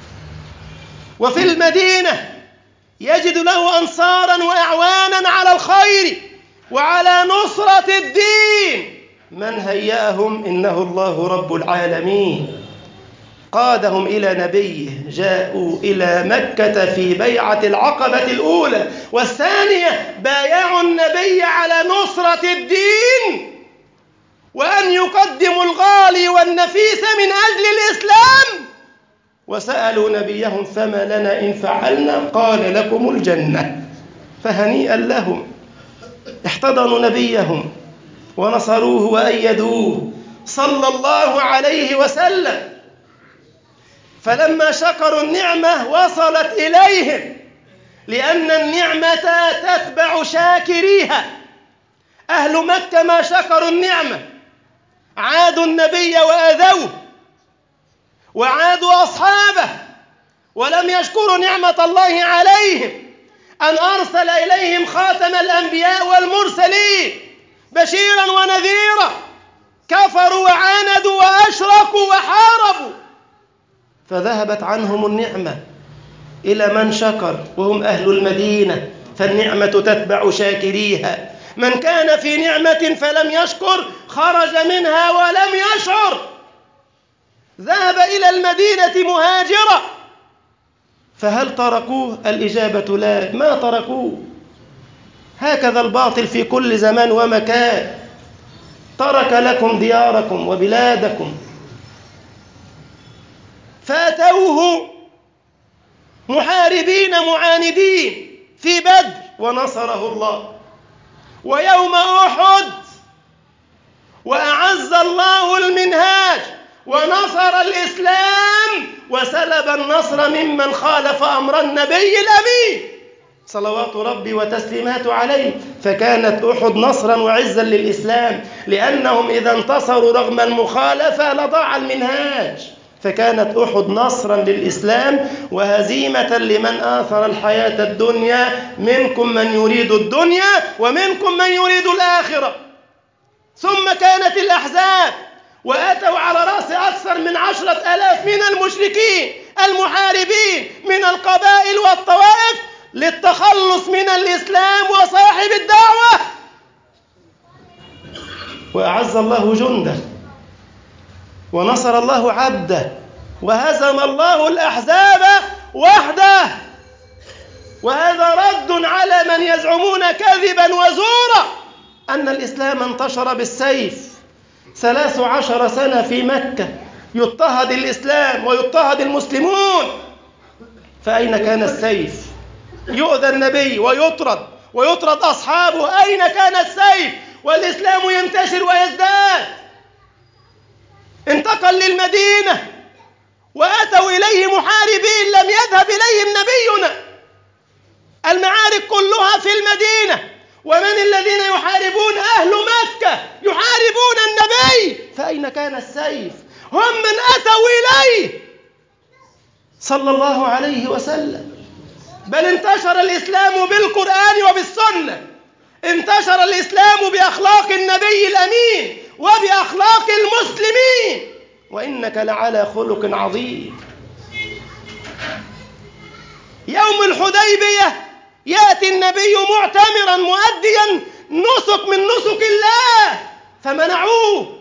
وفي المدينة يجد له أنصارا وأعوانا على الخير وعلى نصرة الدين. من هيأهم؟ إنه الله رب العالمين. قادهم إلى نبيه، جاءوا إلى مكة في بيعة العقبة الأولى والثانية، بايعوا النبي على نصرة الدين وأن يقدموا الغالي والنفيس من أجل الإسلام، وسألوا نبيهم: فما لنا إن فعلنا؟ قال: لكم الجنة. فهنيئا لهم، احتضنوا نبيهم ونصروه وأيدوه صلى الله عليه وسلم. فلما شكروا النعمة وصلت إليهم، لأن النعمة تتبع شاكريها. أهل مكة ما شكروا النعمة، عادوا النبي وأذوه وعادوا أصحابه، ولم يشكروا نعمة الله عليهم أن أرسل إليهم خاتم الأنبياء والمرسلين بشيرا ونذيرا. كفروا وعاندوا وأشركوا وحاربوا، فذهبت عنهم النعمة إلى من شكر، وهم أهل المدينة، فالنعمة تتبع شاكريها. من كان في نعمة فلم يشكر خرج منها ولم يشعر. ذهب إلى المدينة مهاجرا، فهل تركوه؟ الإجابة لا، ما تركوه. هكذا الباطل في كل زمان ومكان. ترك لكم دياركم وبلادكم، فأتوه محاربين معاندين في بدر ونصره الله، ويوم أحد وأعز الله المنهاج ونصر الإسلام وسلب النصر ممن خالف أمر النبي الأمين صلوات ربي وتسليماته عليه. فكانت أحد نصرا وعزا للإسلام، لأنهم إذا انتصروا رغم المخالفة لضاع المنهاج. فكانت أحد نصرا للإسلام وهزيمة لمن آثر الحياة الدنيا، منكم من يريد الدنيا ومنكم من يريد الآخرة. ثم كانت الأحزاب، وأتوا على رأس أكثر من 10,000 من المشركين المحاربين من القبائل والطوائف، وأعز الله جنده ونصر الله عبده وهزم الله الأحزاب وحده. وهذا رد على من يزعمون كذبا وزورا أن الإسلام انتشر بالسيف. 13 سنة في مكة يضطهد الإسلام ويضطهد المسلمون، فأين كان السيف؟ يؤذى النبي ويطرد أصحابه، أين كان السيف؟ والإسلام ينتشر ويزداد. انتقل للمدينة وأتوا إليه محاربين لم يذهب إليهم نبينا. المعارك كلها في المدينة، ومن الذين يحاربون؟ أهل مكة يحاربون النبي، فأين كان السيف؟ هم من أتوا إليه صلى الله عليه وسلم. بل انتشر الإسلام بالقرآن وبالسنة، انتشر الإسلام بأخلاق النبي الأمين وبأخلاق المسلمين، وإنك لعلى خلق عظيم. يوم الحديبية يأتي النبي معتمرا مؤديا نسك من نسك الله، فمنعوه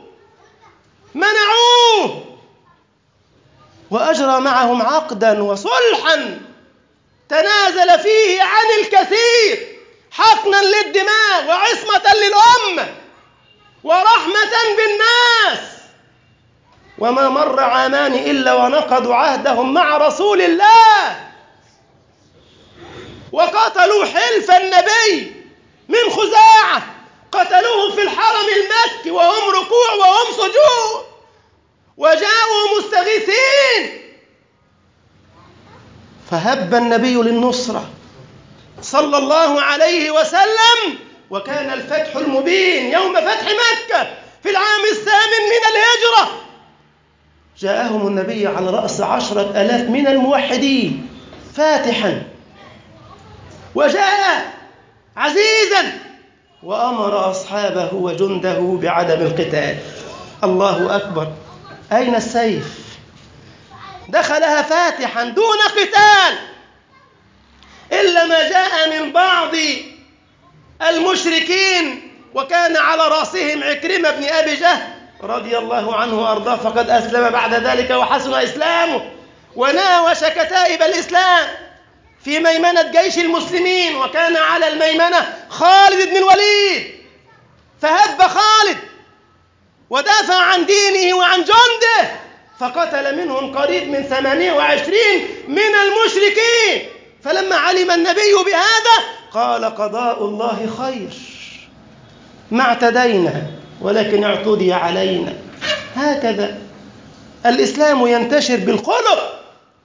وأجرى معهم عقدا وصلحا تنازل فيه عن الكثير حقنا للدماء وعصمة للأمة ورحمة بالناس. وما مر عامان إلا ونقضوا عهدهم مع رسول الله وقتلوا حلف النبي من خزاعة، قتلوهم في الحرم المكي وهم ركوع وهم سجود، وجاءوا مستغيثين، فهب النبي للنصرة صلى الله عليه وسلم. وكان الفتح المبين يوم فتح مكة في العام 8 من الهجرة. جاءهم النبي على رأس 10,000 من الموحدين فاتحا، وجاء عزيزا وأمر أصحابه وجنده بعدم القتال. الله أكبر. أين السيف؟ دخلها فاتحا دون قتال، إلا ما جاء من بعض المشركين، وكان على رأسهم عكرمة بن أبي جهل رضي الله عنه وأرضاه، فقد أسلم بعد ذلك وحسن إسلامه وناوش كتائب الإسلام في ميمنة جيش المسلمين. وكان على الميمنة خالد بن الوليد، فهب خالد ودافع عن دينه وعن جنده، فقتل منهم قريب من 28 من المشركين. فلما علم النبي بهذا قال قضاء الله خير، ما اعتدينا ولكن اعتدي علينا. هكذا الإسلام ينتشر بالخلق.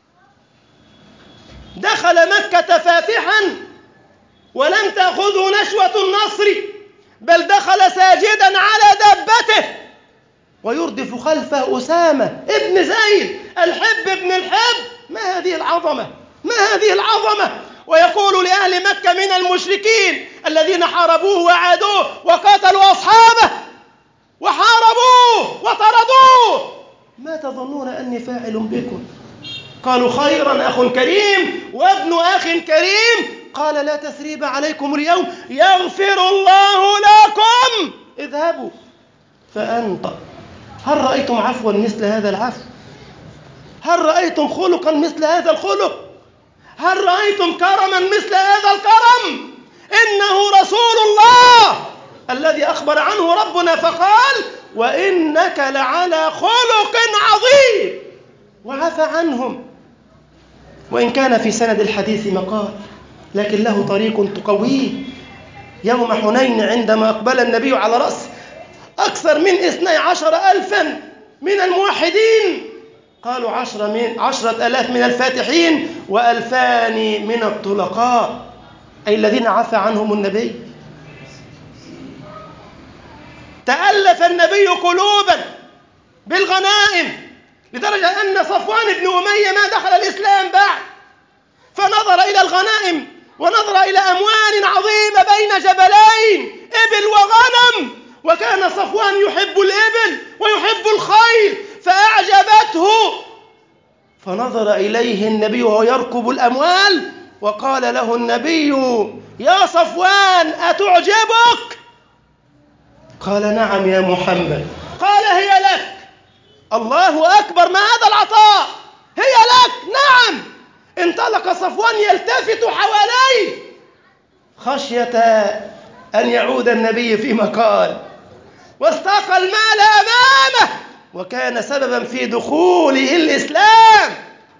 دخل مكة فاتحا ولم تأخذه نشوة النصر، بل دخل ساجدا على دابته ويردف خلفه أسامة ابن زيد الحب ابن الحب. ما هذه العظمة؟ ويقول لأهل مكة من المشركين الذين حاربوه وعادوه وقاتلوا أصحابه وحاربوه وطردوه: ما تظنون أني فاعل بكم؟ قالوا: خيرا، أخ كريم وابن أخ كريم. قال: لا تثريب عليكم اليوم، يغفر الله لكم، اذهبوا. فأنطق. هل رأيتم عفوا مثل هذا العفو؟ هل رأيتم خلقا مثل هذا الخلق؟ هل رأيتم كرما مثل هذا الكرم؟ إنه رسول الله الذي أخبر عنه ربنا فقال: وإنك لعلى خلق عظيم. وعفى عنهم، وإن كان في سند الحديث مقال، لكن له طريق تقويه. يوم حنين عندما أقبل النبي على رأس أكثر من 12,000 من الموحدين، قالوا 10,000 من الفاتحين و2,000 من الطلقاء، أي الذين عفى عنهم النبي. تألف النبي قلوبا بالغنائم، لدرجة أن صفوان بن أمية ما دخل الإسلام بعد، فنظر إلى الغنائم ونظر إلى أموال عظيمة بين جبلين إبل وغنم، وكان صفوان يحب الإبل ويحب الخيل فأعجبته، فنظر إليه النبي وهو يركب الأموال وقال له النبي: يا صفوان، أتعجبك؟ قال نعم يا محمد. قال هي لك. الله أكبر، ما هذا العطاء؟ هي لك. نعم. انطلق صفوان يلتفت حواليه خشية أن يعود النبي فيما قال، واستاق المال أمامه، وكان سببا في دخوله الإسلام.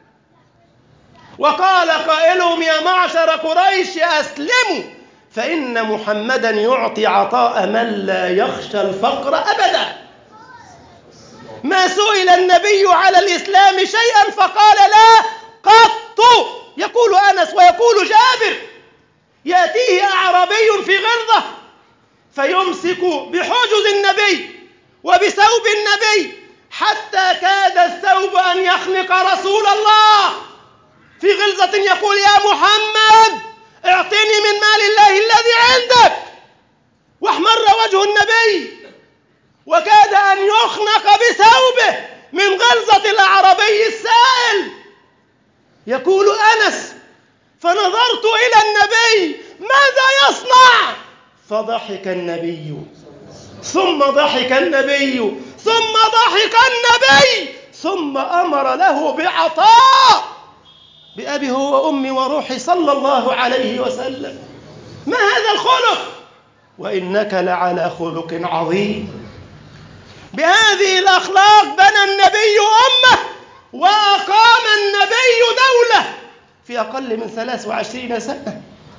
وقال قائلهم يا معشر قريش أسلموا، فإن محمدا يعطي عطاء من لا يخشى الفقر أبدا. ما سئل النبي على الإسلام شيئا فقال لا قط. يقول أنس ويقول جابر: يأتيه أعرابي في غرضة فيمسك بحجز النبي وبثوب النبي حتى كاد الثوب أن يخنق رسول الله، في غلظة يقول يا محمد اعطني من مال الله الذي عندك. واحمر وجه النبي وكاد أن يخنق بثوبه من غلظة الأعرابي السائل. يقول أنس: فنظرت إلى النبي ماذا يصنع؟ فضحك النبي ثم ضحك النبي ثم ضحك النبي ثم أمر له بعطاء بأبي هو وأمي وروحي صلى الله عليه وسلم. ما هذا الخلق؟ وإنك لعلى خلق عظيم. بهذه الأخلاق بنى النبي أمة وأقام النبي دولة في أقل من 23 سنة،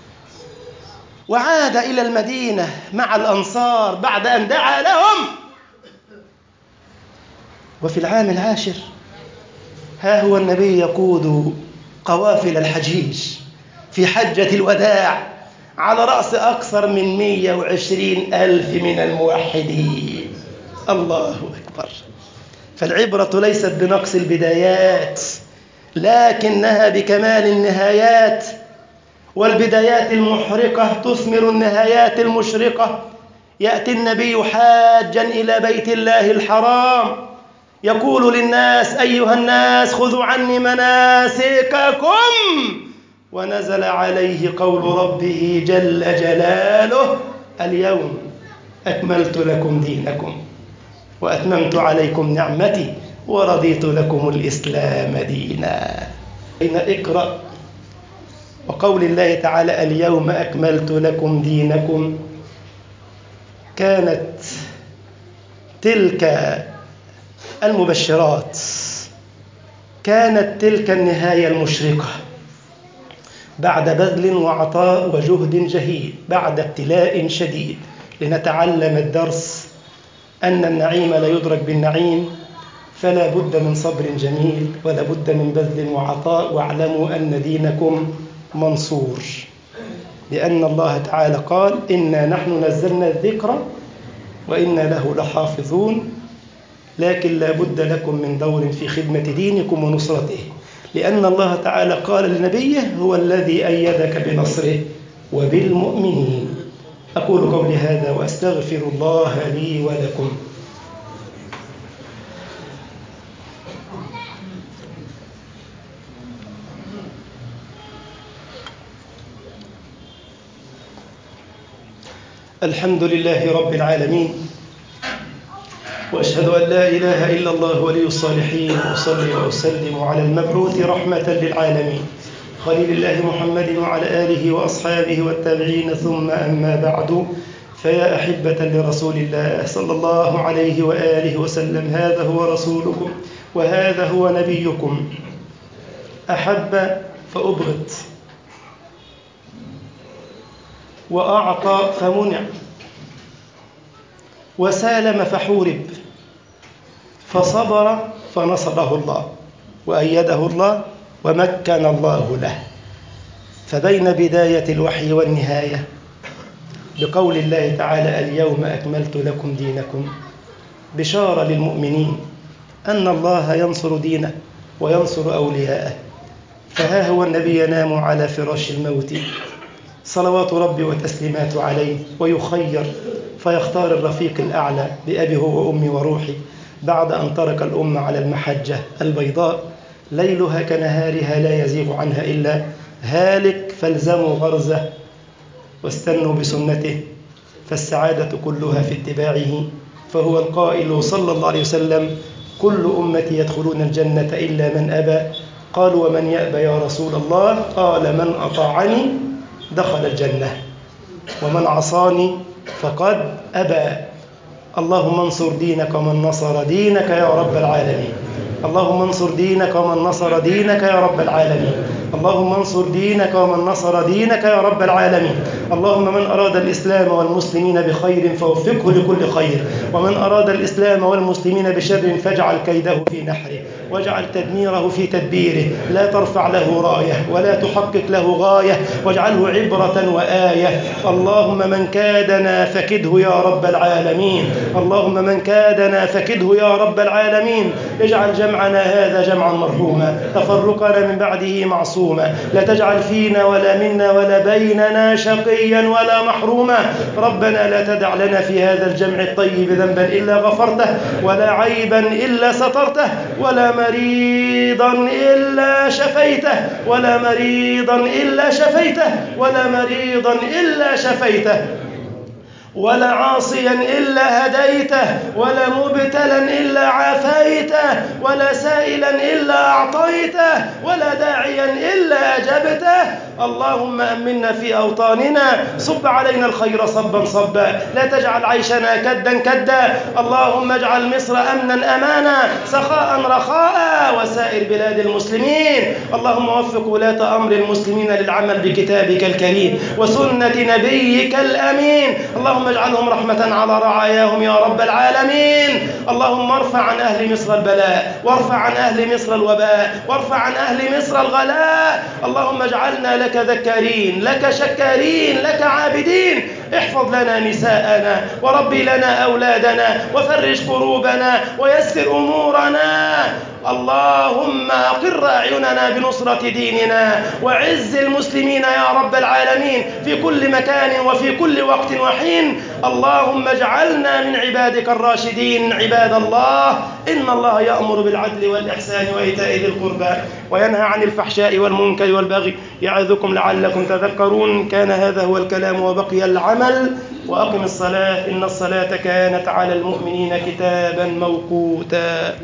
وعاد إلى المدينة مع الأنصار بعد أن دعا لهم. وفي العام 10 ها هو النبي يقود قوافل الحجيج في حجة الوداع على رأس أكثر من 120,000 من الموحدين. الله أكبر. فالعبرة ليست بنقص البدايات لكنها بكمال النهايات، والبدايات المحرقة تثمر النهايات المشرقة. يأتي النبي حاجا إلى بيت الله الحرام يقول للناس: أيها الناس خذوا عني مناسككم، ونزل عليه قول ربه جل جلاله: اليوم أكملت لكم دينكم وأتممت عليكم نعمتي ورضيت لكم الإسلام دينا. إن اقرأ وقول الله تعالى: اليوم أكملت لكم دينكم، كانت تلك المبشرات، كانت تلك النهاية المشرقة بعد بذل وعطاء وجهد جهيد، بعد ابتلاء شديد، لنتعلم الدرس أن النعيم لا يدرك بالنعيم، فلا بد من صبر جميل ولا بد من بذل وعطاء. واعلموا أن دينكم منصور، لأن الله تعالى قال: إنا نحن نزلنا الذكر وإنا له لحافظون. لكن لا بد لكم من دور في خدمة دينكم ونصرته، لأن الله تعالى قال لنبيه: هو الذي أيدك بنصره وبالمؤمنين. أقول قولي هذا وأستغفر الله لي ولكم. الحمد لله رب العالمين، وأشهد أن لا إله إلا الله ولي الصالحين، وأصلي وأسلم على المبعوث رحمة للعالمين خليل الله محمد وعلى آله وأصحابه والتابعين، ثم أما بعد. فيا أحبة لرسول الله صلى الله عليه وآله وسلم، هذا هو رسولكم وهذا هو نبيكم، أحب فأبغض، وأعطى فمنع، وسالم فحورب، فصبر فنصره الله وأيده الله ومكن الله له. فبين بداية الوحي والنهاية بقول الله تعالى: اليوم أكملت لكم دينكم، بشارة للمؤمنين أن الله ينصر دينه وينصر أولياءه. فها هو النبي ينام على فراش الموت صلوات ربي وتسليمات عليه، ويخير فيختار الرفيق الأعلى بأبي هو وأمي وروحي، بعد أن ترك الأمة على المحجة البيضاء ليلها كنهارها لا يزيغ عنها إلا هالك. فالزموا غرزه واستنوا بسنته فالسعادة كلها في اتباعه، فهو القائل صلى الله عليه وسلم: كل أمتي يدخلون الجنة إلا من أبى. قالوا: ومن يأبى يا رسول الله؟ قال: من أطاعني دخل الجنة ومن عصاني فقد أبى. اللهم انصر دينك ومن نصر دينك يا رب العالمين. اللهم انصر دينك ومن نصر دينك يا رب العالمين. اللهم انصر دينك ومن نصر دينك يا رب العالمين. اللهم من أراد الإسلام والمسلمين بخير فوفقه لكل خير، ومن أراد الإسلام والمسلمين بشر فاجعل كيده في نحره، واجعل تدميره في تدبيره. لا ترفع له راية ولا تحقق له غاية، واجعله عبرة وآية. اللهم من كادنا فكده يا رب العالمين. اللهم من كادنا فكده يا رب العالمين. اجعل جمعنا هذا جمعا مرحوما، تفرقنا من بعده معصوما. لا تجعل فينا ولا منا ولا بيننا شقيا ولا محروما. ربنا لا تدع لنا في هذا الجمع الطيب ذنبا إلا غفرته، ولا عيبا إلا سترته، ولا مريضا إلا شفيته، ولا مريضا إلا شفيته، ولا مريضا إلا شفيته، ولا عاصيا إلا هديته، ولا مبتلا إلا عافيته، ولا سائلا إلا أعطيته، ولا داعيا إلا أجبته. اللهم أمنا في أوطاننا، صب علينا الخير صبا صبا، لا تجعل عيشنا كدا كدا. اللهم اجعل مصر أمنا أمانا، سخاء رخاء، وسائر بلاد المسلمين. اللهم وفق ولاة أمر المسلمين للعمل بكتابك الكريم وسنة نبيك الأمين. اللهم اجعلهم رحمة على رعاياهم يا رب العالمين. اللهم ارفع عن أهل مصر البلاء، وارفع عن أهل مصر الوباء، وارفع عن أهل مصر الغلاء. اللهم اجعلنا لك ذكارين، لك شكارين، لك عابدين. احفظ لنا نساءنا، وربي لنا أولادنا، وفرج كروبنا، ويسر أمورنا. اللهم أقر أعيننا بنصرة ديننا، وعز المسلمين يا رب العالمين في كل مكان وفي كل وقت وحين. اللهم اجعلنا من عبادك الراشدين. عباد الله، إن الله يأمر بالعدل والإحسان وإيتاء ذي القربى، وينهى عن الفحشاء والمنكر والبغي، يعظكم لعلكم تذكرون. كان هذا هو الكلام وبقي العمل. وأقم الصلاة، إن الصلاة كانت على المؤمنين كتابا موقوتا.